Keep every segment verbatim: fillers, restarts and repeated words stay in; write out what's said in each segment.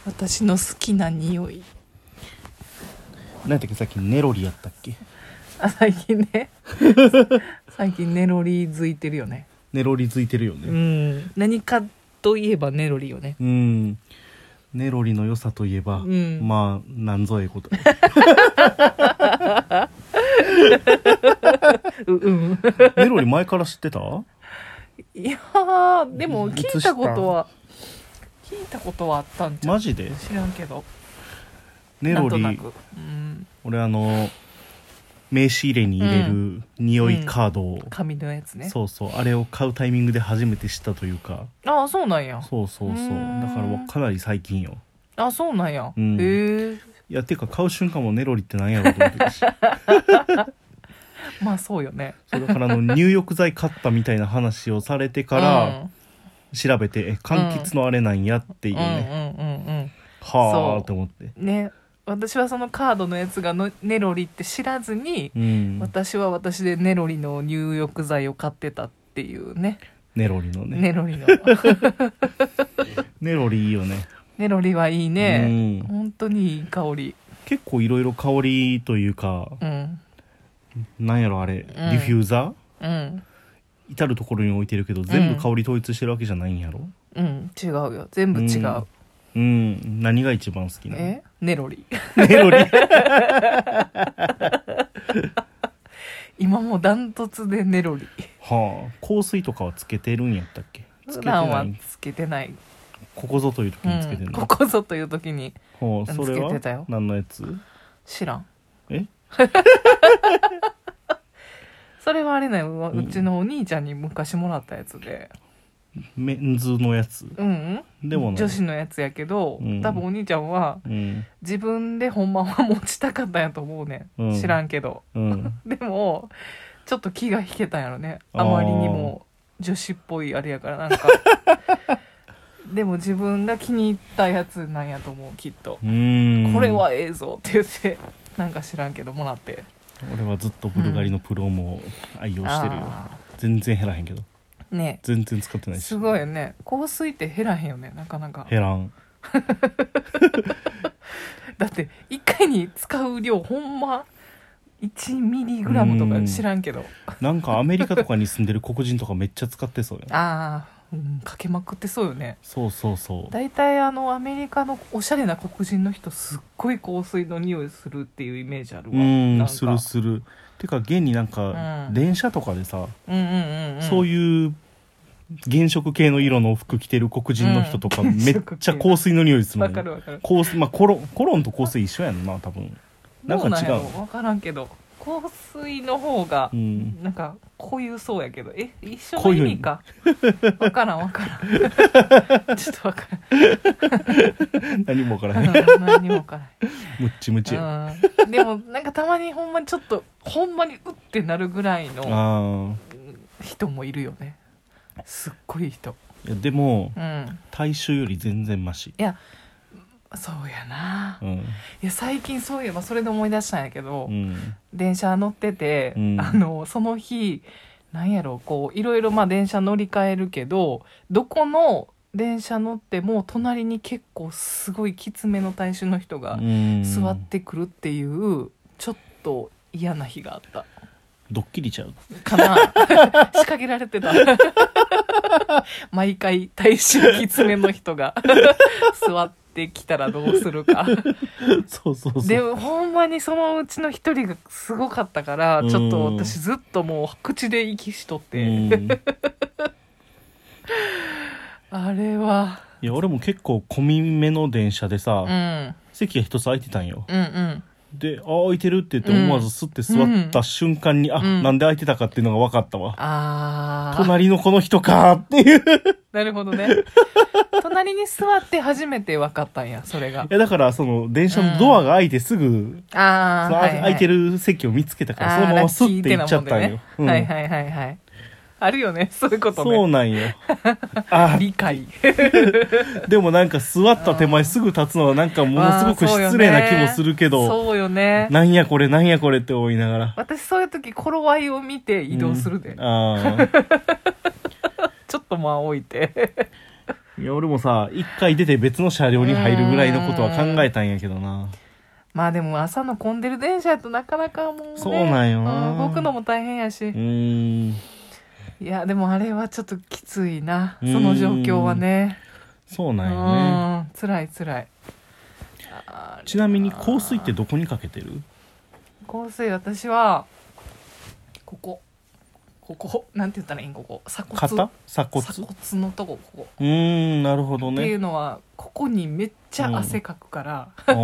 私の好きな匂い。 何やったっけ、さっきネロリやったっけ。 あ、最近ね最近ネロリづいてるよね。 ネロリづいてるよね。 うん。何かといえばネロリよね。 うん。ネロリの良さといえば、うん、まあなんぞええことう、うん、ネロリ前から知ってた？ いやー、でも聞いたことは聞いたことはあったんちゃう？ マジで知らんけど。 ネロリ、 なんとなく、うん、俺あの名刺入れに入れる匂いカードを、うん、 紙のやつね。 そうそう、あれを買うタイミングで初めて知ったというか。 ああ、そうなんや。 そうそうそう、だからかなり最近よ。 あ、そうなんや、うん、へえ。 いや、てか買う瞬間もネロリってなんやろうと思ってたしまあそうよね。 そうだからあの入浴剤買ったみたいな話をされてから、うん、調べて、え、柑橘のあれなんやっていうね、うんうんうんうん、はあと思ってね。私はそのカードのやつがのネロリって知らずに、うん、私は私でネロリの入浴剤を買ってたっていうね。 ネロリのね。 ネロリのネロリいいよね。 ネロリはいいね、うん、本当にいい香り。 結構いろいろ香りというか、うん、なんやろあれ、うん、ディフューザー、うん、至る所に置いてるけど全部香り統一してるわけじゃないんやろ。 うん、うん、違うよ、全部違う、うんうん、何が一番好きなの？ え？ネロリ。 ネロリ。 今もダントツでネロリ。 はあ、香水とかはつけてるんやったっけ？ つけてない。普段はつけてない。 ここぞという時につけてるの？ うん、ここぞという時に、 はあ、それはつけてたよ。 何のやつ？ 知らん。 え？ それはあれだよ、うちのお兄ちゃんに昔もらったやつで。 メンズのやつ？ うん、でも女子のやつやけど、うん、多分お兄ちゃんは、うん、自分でほんまは持ちたかったんやと思うね、うん、知らんけど、うん、でもちょっと気が引けたんやろね、あまりにも女子っぽいあれやからなんかでも自分が気に入ったやつなんやと思う、きっと。うーん、これはええぞって言ってなんか知らんけどもらって。 俺はずっとブルガリのプロモを愛用してるよ、うん、全然減らへんけどね。全然使ってないし。 すごいよね。香水って減らへんよね、なかなか。 減らんだっていっかいに使う量ほんまいちミリグラムとか知らんけど、 なんかアメリカとかに住んでる黒人とかめっちゃ使ってそうよああ、うん、かけまくってそうよね。 そうそうそう。 だいたいあのアメリカのおしゃれな黒人の人すっごい香水の匂いするっていうイメージあるわ。うん、なんかするする。てか現になんか、うん、電車とかでさ、 うんうんうんうん、 そういう原色系の色の服着てる黒人の人とか、うん、めっちゃ香水の匂いするの。 わかるわかる。 香水、まあ、コロン、コロンと香水一緒やんな多分。なんか違う。 分からんけど香水の方がなんか濃ゆそうやけど、うん、え、一緒の意味か分からん分からんちょっと分からん何も分からへん何も分からへんむっちむちや、 うん、でもなんかたまにほんまにちょっとほんまにうってなるぐらいの人もいるよね。すっごい人。 いやでも、うん、大衆より全然マシ。 いやそうやな、うん、いや最近そういえばそれで思い出したんやけど、うん、電車乗ってて、うん、あのその日なんやろ、こういろいろまあ電車乗り換えるけど、どこの電車乗っても隣に結構すごいきつめの体臭の人が座ってくるっていうちょっと嫌な日があった。 ドッキリちゃうかな仕掛けられてた毎回体臭きつめの人が座ってきたらどうするかそうそうそう。 でもほんまにそのうちの一人がすごかったから、ちょっと私ずっともう口で息しとってあれは。 いや俺も結構混み目の電車でさ、うん、席が一つ空いてたんよ、うんうん、で、あ、空いてるって言って思わずスッて座った瞬間に、うん、あ、うん、なんで空いてたかっていうのが分かったわ。あ、隣のこの人かっていうなるほどね。隣に座って初めて分かったんや、それが。 いやだからその電車のドアが開いてすぐ、うん、あ、その空いてる席を見つけたから、そのままスッて行っちゃったんよ、ね、うん、はいはいはいはい。 あるよね、そういうことね。 そうなんよ。あ、 理解。 でもなんか座った手前すぐ立つのはなんかものすごく失礼な気もするけど、 そうよね。 なんやこれなんやこれって思いながら。 私そういう時頃合いを見て移動するで。うん、あちょっと間を置いて。 いいや俺もさ一回出て別の車両に入るぐらいのことは考えたんやけどな。 まあでも朝の混んでる電車やとなかなかもうね、 そうなんよな、 うん、動くのも大変やし。うーん、いやでもあれはちょっときついな、その状況はね。 そうなんよね。 つらいつらい。 ちなみに香水ってどこにかけてる？ 香水私はここここなんて言ったらいいん、ここ鎖骨、 肩？鎖骨？ 鎖骨のとこ、ここ。 うーん、なるほどね。 っていうのはここにめっちゃ汗かくから、うん、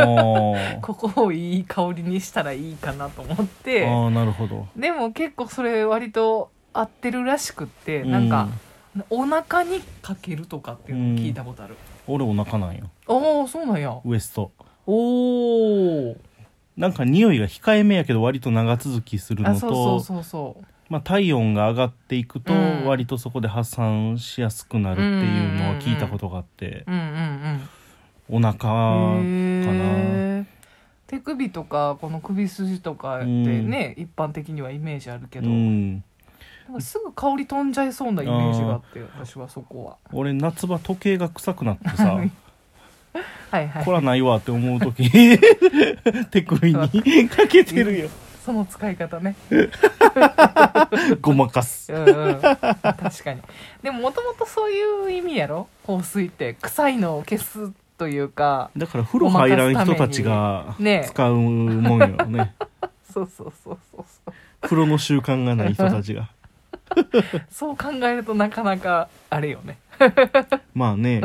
ここをいい香りにしたらいいかなと思って。 ああ、なるほど。 でも結構それ割と合ってるらしくって、うん、なんかお腹にかけるとかっていうのを聞いたことある。 うん、俺お腹なんよ。 ああ、そうなんや。 ウエスト。 おお。 なんか匂いが控えめやけど割と長続きするのと、 そうそうそうそう。 まあ、体温が上がっていくと割とそこで発散しやすくなるっていうのは聞いたことがあって、うんうんうん、お腹かな。 手首とかこの首筋とかってね、うん、一般的にはイメージあるけど、うん、なんかすぐ香り飛んじゃいそうなイメージがあって、私はそこは。俺夏場時計が臭くなってさはいはい、 これはないわって思うとき手首にかけてるよ。 その使い方ねごまかす、 うん、うん、確かに。でももともとそういう意味やろ、香水って。臭いのを消すというか、 だから風呂入らん人たちが使うもんよね。ねそうそうそうそうそう、 風呂の習慣がない人たちがそう考えるとなかなかあれよねまあね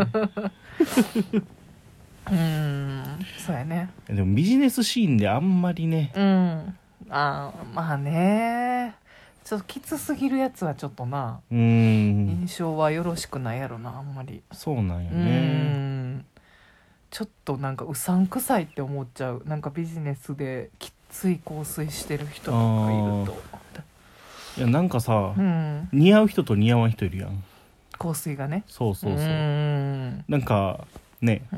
うーん、そうやね。 でもビジネスシーンであんまりね、 うん、あ、まあね、ちょっときつすぎるやつはちょっとな、うん、印象はよろしくないやろな、あんまり。 そうなんよね。うん、 ちょっとなんかうさんくさいって思っちゃう。なんかビジネスできつい香水してる人とかいると。 いやなんかさ、うん、似合う人と似合わん人いるやん、 香水がね。 そうそうそう、うん、なんかね、うん、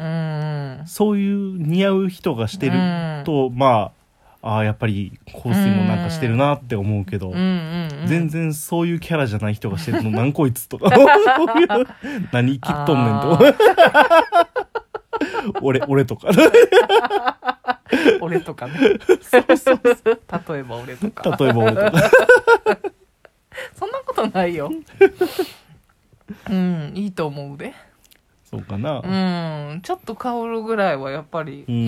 そういう似合う人がしてると、うん、まああやっぱり香水もなんかしてるなって思うけど、うんうんうん、全然そういうキャラじゃない人がしてるの何こいつとか何切っとんねんと俺俺とか俺とかねそうそうそう、例えば俺とか例えば俺とかそんなことないようん、いいと思うで。 そうかな。 うん、ちょっと香るぐらいはやっぱり、うん、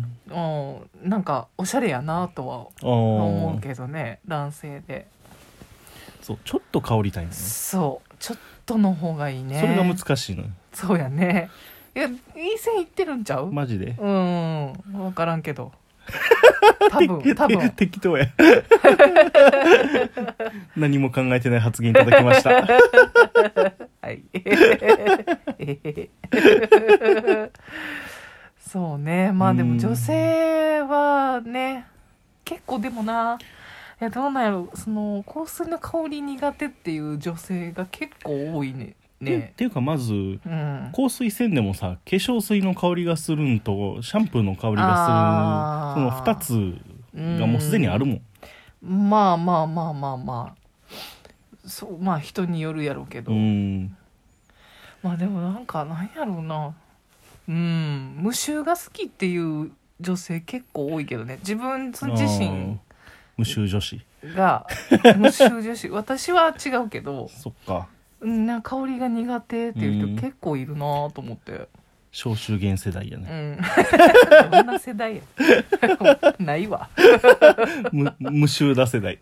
なんかおしゃれやなとは思うけどね、男性で。 そう、ちょっと香りたいね。 そう、ちょっとの方がいいね。 それが難しいのよ。 そうやね。いや、いい線いってるんちゃう？ マジで。 うん、分からんけど。多分多分適当や何も考えてない発言いただきましたはいそうね、まあでも女性はね結構でもな、いやどうなんやろ、その香水の香り苦手っていう女性が結構多いね。ね、 っていうかまず、うん、香水せんでもさ化粧水の香りがするんとシャンプーの香りがするそのふたつがもうすでにあるもん、 うん、まあまあまあまあまあそう、まあ人によるやろうけど、うん、まあでもなんかなんやろうな、うん無臭が好きっていう女性結構多いけどね、自分自身無臭女子が無臭女子私は違うけどそっか、 なんか香りが苦手っていう人結構いるなと思って、うん、 消臭源世代やね、 うん、どんな世代やないわ無, 無臭だ世代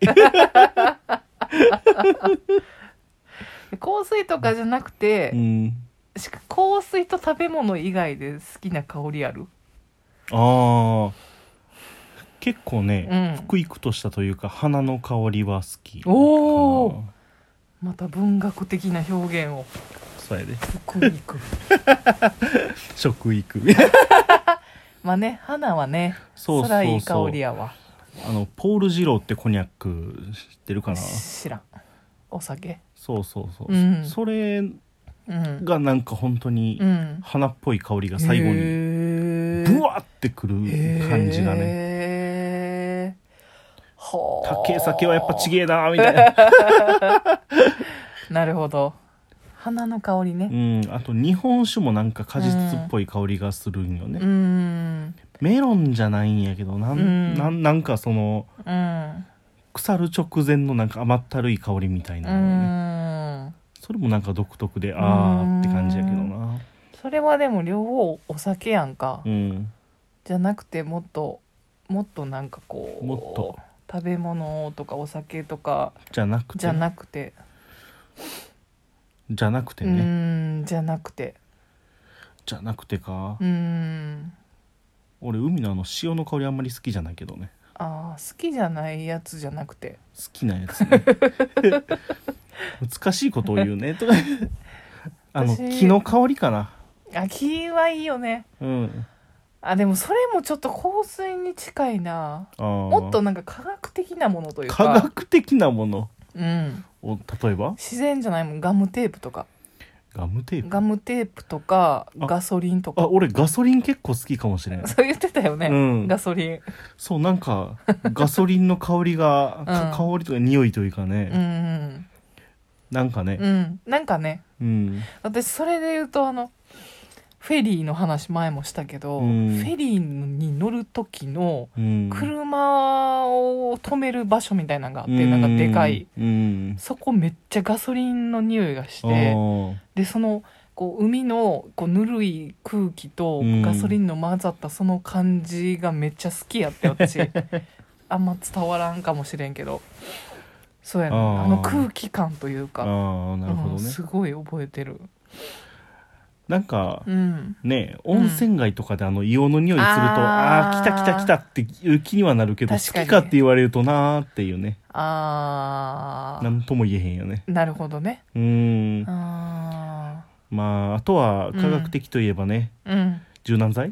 香水とかじゃなくて、うん、香水と食べ物以外で好きな香りある？ ああ結構ね、うん、福々としたというか花の香りは好き。 おお、また文学的な表現を。 そうやで。 食育食育まあね、花はね、 そうそうそう、 いい香りやわ。 あのポール・ジローってコニャック知ってるかな？ 知らん。お酒。 そうそうそう、うん、それがなんか本当に花っぽい香りが最後にブワーってくる感じがね。高い酒はやっぱちげえなみたいななるほど。 花の香りね。 うん、あと日本酒もなんか果実っぽい香りがするんよね。 うん、 メロンじゃないんやけどなん、うん、ななんかその、 うん、 腐る直前のなんか甘ったるい香りみたいなのね、うん、それもなんか独特であーって感じやけどな。 それはでも両方お酒やんか、 うん、 じゃなくてもっともっとなんかこうもっと食べ物とかお酒とかじゃなくてじゃなくてじゃなくてねうんじゃなくてじゃなくてかうん俺海のあの塩の香りあんまり好きじゃないけどね。 あー好きじゃないやつじゃなくて好きなやつね難しいことを言うねとかあの木の香りかな。 あ木はいいよね。 うんあでもそれもちょっと香水に近いな。もっとなんか科学的なものというか科学的なもの、 うん、 お例えば自然じゃないもん。ガムテープとかガムテープガムテープとかガソリンとか。 あ俺ガソリン結構好きかもしれんそう言ってたよね、うん、ガソリン。 そうなんかガソリンの香りが、うん、香りとか匂いというかね、 うんうん、 なんかね、 うん、なんかね、 うん、 私それで言うとあのフェリーの話前もしたけど、うん、フェリーに乗る時の車を止める場所みたいなのがあって、うん、なんかでかい、うん、そこめっちゃガソリンの匂いがして、でそのこう海のこうぬるい空気とガソリンの混ざったその感じがめっちゃ好きやって私あんま伝わらんかもしれんけどそうやね、あの空気感というか、 あーなるほどね、うん、 すごい覚えてる。 なんか、 うん、 ね温泉街とかであの硫黄の匂いすると、うん、ああ来た来た来たっていう気にはなるけど好きかって言われるとなーっていうね。 ああなんとも言えへんよね。 なるほどね。 うーんあまああとは科学的といえばね、 うん、 柔軟剤